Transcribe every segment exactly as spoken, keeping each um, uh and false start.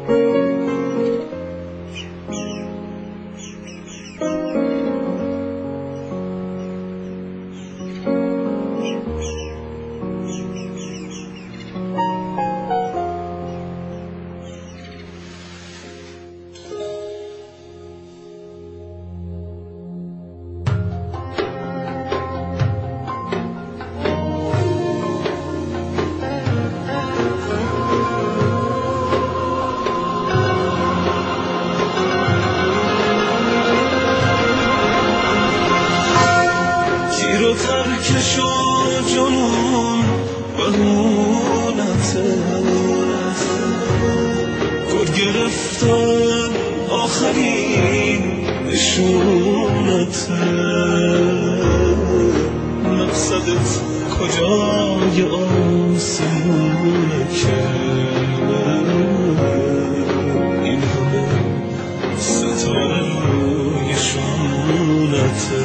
ترکش و جنون بهونته گل گرفتن آخرین نشونته مقصدت کجای آسمونه که این همه ستاره روی شونته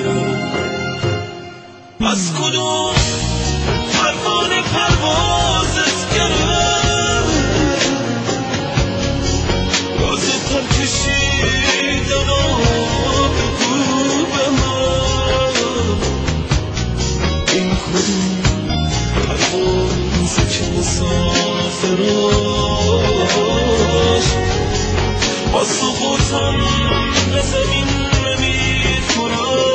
از کدوم پروانه پروازت گرفت راز پر کشیدن بگو به من این کدوم پروازه که مسافراش با سقوطم به زمین نمیخورد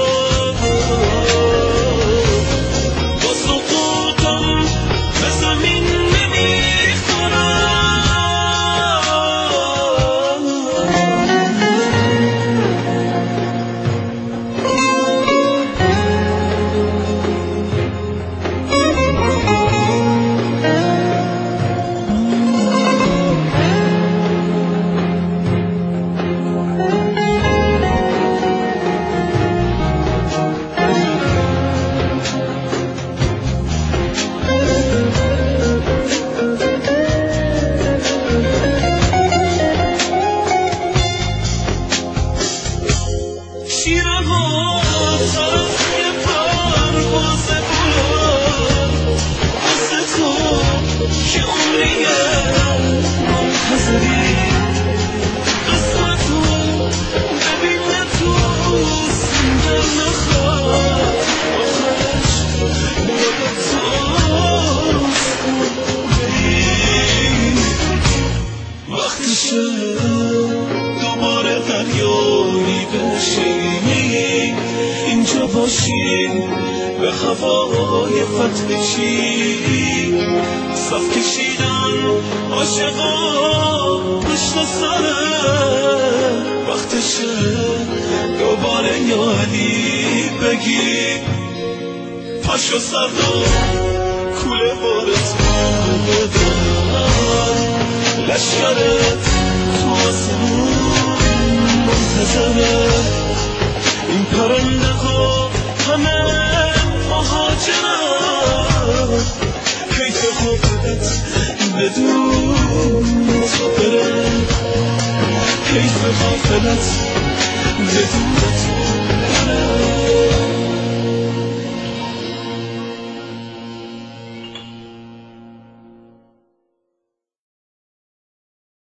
دوباره دریایی بشی اینجا باشی به هوای فتحشی صف کشیدن عاشقا پشت سره وقتشه دوباره یادی بگی پاشو سردو کوله بارت بدن لشکرت تو آسمون منتظره این پرنده ها همه مهاجرن حیف خوبت بدون تو بره حیف غافلت بدون تو